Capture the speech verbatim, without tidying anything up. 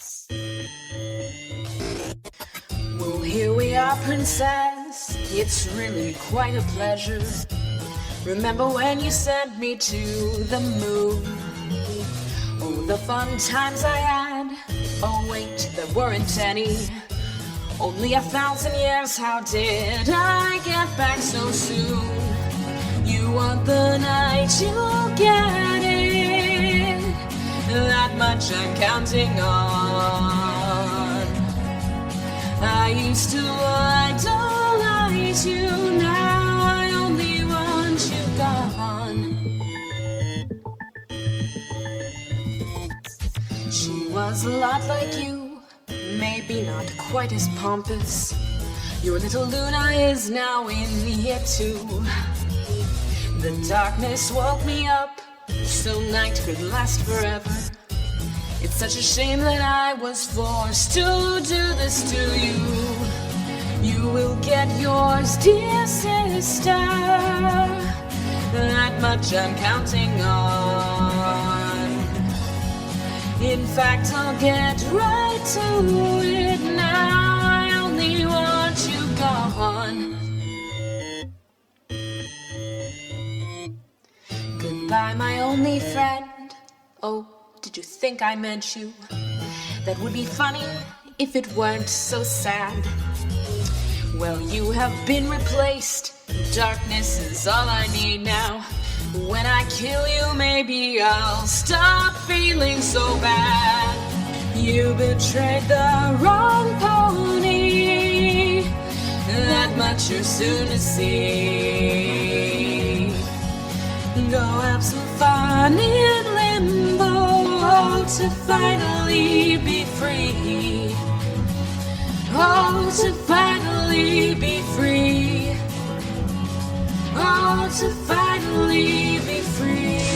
Well, here we are, princess. It's really quite a pleasure. Remember when you sent me to the moon? Oh, the fun times I had. Oh, wait, there weren't any. Only a thousand years, how did I get back so soon? You want the night, you'll get it. That much I'm counting on. I used to idolize you, now I only want you gone. She was a lot like you, maybe not quite as pompous. Your little Luna is now in here too. The darkness woke me up, so night could last forever. It's such a shame that I was forced to do this to you. You will get yours, dear sister. That much I'm counting on. In fact, I'll get right to it now. I only want you gone. Goodbye, my only friend. Oh, did you think I meant you? That would be funny if it weren't so sad. Well, you have been replaced. Darkness is all I need now. When I kill you, maybe I'll stop feeling so bad. You betrayed the wrong pony. That much you're soon to see. Go have some fun in limbo to finally be free. Oh, to finally be free. Oh, to finally be free.